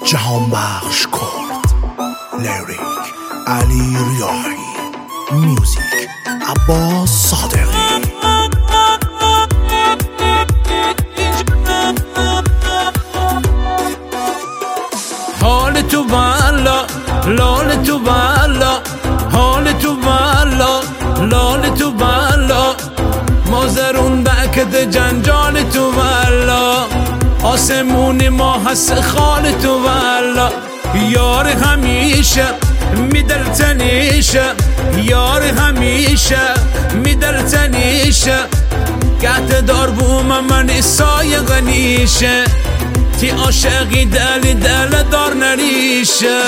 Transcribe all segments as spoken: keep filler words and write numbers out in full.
جهان بخش کرد. لیریک علی ریاحی، میوزیک عباس صادقی. حال تو والا لال تو والا، حال تو والا لال تو والا، مازرون بکت جنجال تو والا، آسمون ما هست خال تو والا. یار همیشه میدر تنیشه، یار همیشه میدر تنیشه، گهت دار بوم من سایه غنیشه، تی عاشقی دل دل دار نریشه.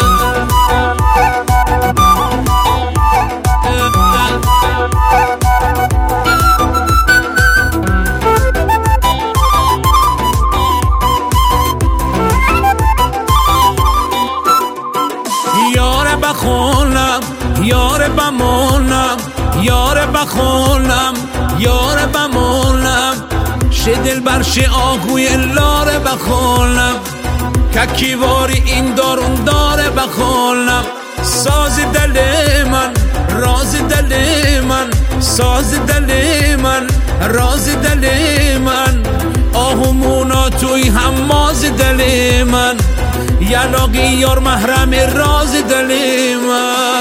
یار بخونم یار بمونم، یار بخونم یار بمونم، شه دل برش آهوی لاره بخونم، ککیواری این دارون داره بخونم. ساز دل من راز دل من، ساز دل من راز دل من، آهومونا توی هماز دل من، یلاقی یار محرم راز دل من.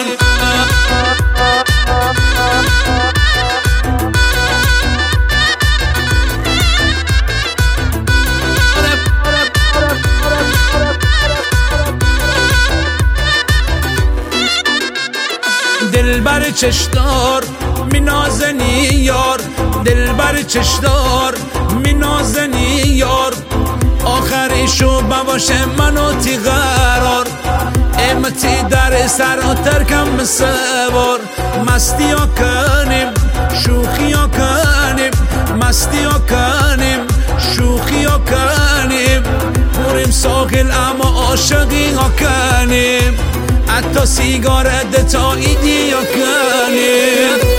دل بر چشدار می نازنی یار، دل بر چشدار می نازنی یار، آخریشو بباشه منو تی قرار، امتی در سر و ترکم سوار. مستی ها کنیم شوخی ها کنیم، مستی ها کنیم شوخی ها کنیم، بریم ساحل اما عاشقی ها کنیم، حتی سیگارت تا ایدی ها کنیم.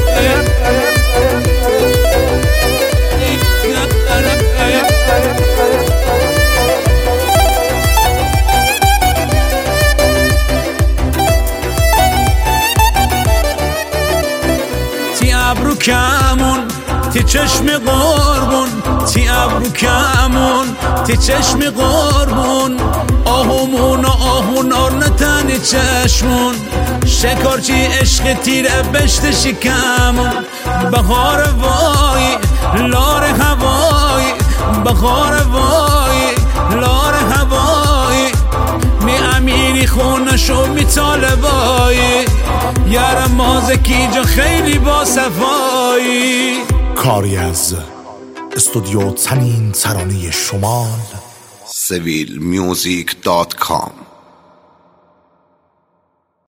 تی ابرو کمون تی چشم قربون، تی ابرو کمون تی چشم قربون، آهومون و آهونار نتنی چشمون، شکارچی عشق تیره بشت شکمون. بخار وای لار هوای، بخار وای لار هوای، می امیری خونشو می طالبایی، یارم مازکی جا خیلی با صفایی. کاری از استودیو تنین ترانه شمال، سویل میوزیک دات کام.